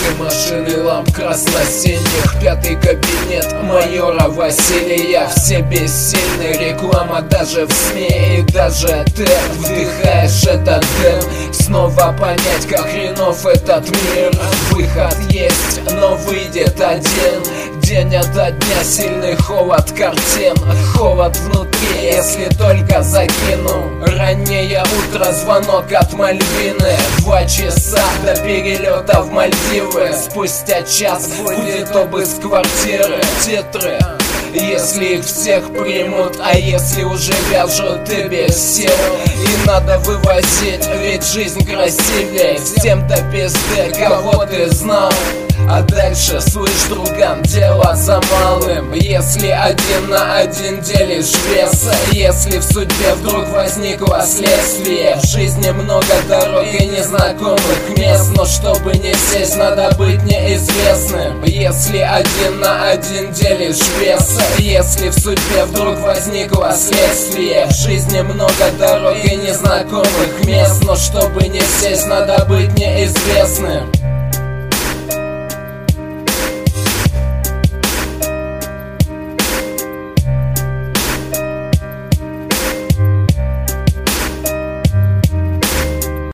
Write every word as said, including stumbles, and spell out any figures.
и машины ламп красно-синих. Пятый кабинет майора Василия. Все бессильны, реклама даже в СМИ. И даже ты вдыхаешь этот дым. Снова понять, как хренов этот мир. Выход есть, но выйдет один. День ото дня сильный холод картин. Холод внутри, если только закину. Раннее утро, звонок от Мальвины. Два часа до перелета в Мальдивы. Спустя час будет обыск квартиры. Титры, если их всех примут, а если уже вяжут и без сил. И надо вывозить, ведь жизнь красивее. Всем до пизды, кого ты знал. А дальше, слышь, друган, дело за малым. Если один на один делишь вес, если в судьбе вдруг возникло следствие. В жизни много дорог и незнакомых мест, но чтобы не сесть, надо быть неизвестным. Если один на один делишь вес, если в судьбе вдруг возникло следствие. В жизни много дорог и незнакомых мест, но чтобы не сесть, надо быть неизвестным.